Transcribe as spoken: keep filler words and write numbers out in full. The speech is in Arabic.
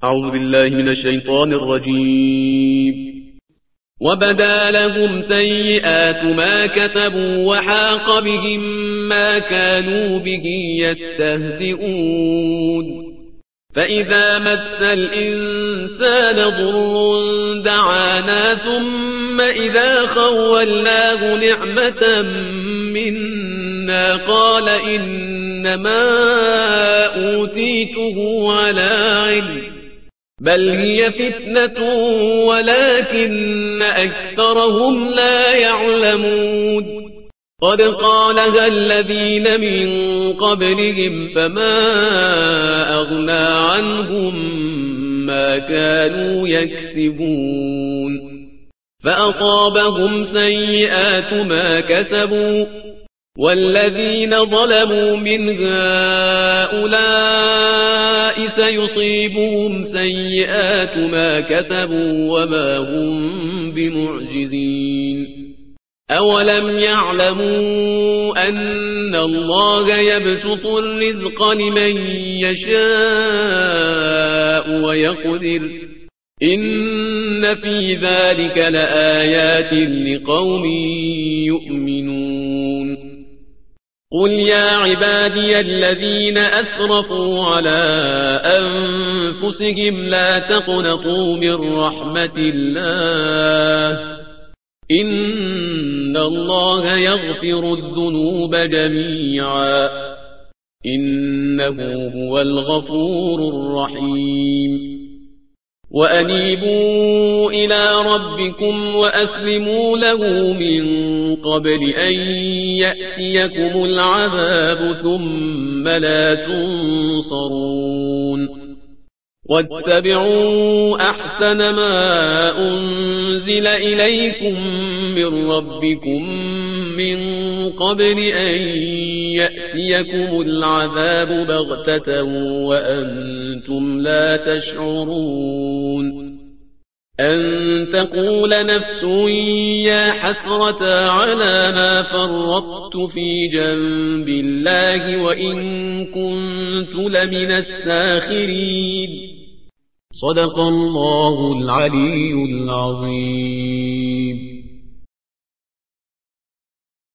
أعوذ بالله من الشيطان الرجيم. وبدا لهم سيئات ما كسبوا وحاق بهم ما كانوا به يستهزئون. فإذا مس الإنسان ضر دعانا ثم إذا خولناه نعمة منا قال إنما أوتيته على علم بل هي فتنة ولكن أكثرهم لا يعلمون. قد قالها الذين من قبلهم فما أغنى عنهم ما كانوا يكسبون. فأصابهم سيئات ما كسبوا والذين ظلموا من هؤلاء سيصيبهم سيئات ما كسبوا وما هم بمعجزين. أولم يعلموا أن الله يبسط الرزق لمن يشاء ويقدر إن في ذلك لآيات لقوم يؤمنون. قل يا عبادي الذين أسرفوا على أنفسهم لا تقنطوا من رحمة الله إن الله يغفر الذنوب جميعا إنه هو الغفور الرحيم. وأنيبوا إلى ربكم وأسلموا له من قبل أن يأتيكم العذاب ثم لا تنصرون. واتبعوا أحسن ما أنزل إليكم من ربكم من قبل أن يأتيكم العذاب بغتة وأنتم لا تشعرون. أن تقول نفس يا حسرة على ما فرطت في جنب الله وإن كنت لمن الساخرين. صدق الله العلي العظيم.